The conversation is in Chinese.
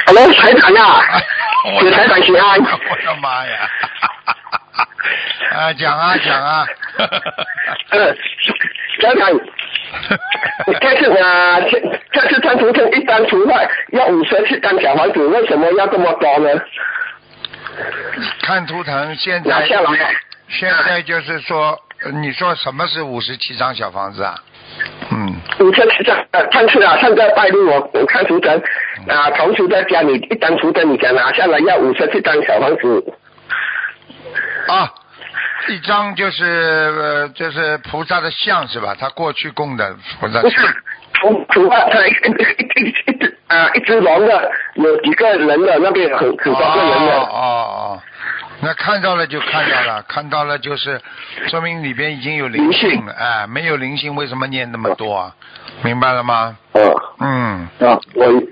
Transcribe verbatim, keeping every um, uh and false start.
Hello， 台长啊，给台长请安。 我的妈呀！啊，讲啊讲啊。 呃，台长，这次啊，这这次看图腾一张图画要五十七张小房子，为什么要这么多呢？ 看图腾，现拿在下来啊。 现在就是说，你说什么是五十七张小房子啊？嗯。 五十七张，呃，上次啊，上个拜六我我看图腾啊，同时在家里一张图腾你讲拿下来要五十七张小房子。 啊，一张就是呃就是菩萨的像是吧？他过去供的菩萨不是像。 图图画，它一一一一只啊一只龙的，有几个人的那边很很多个人的。 哦哦哦，那看到了就看到了，看到了就是说明里边已经有灵性了，哎，没有灵性为什么念那么多啊？明白了吗？ 哦。 嗯。 啊，我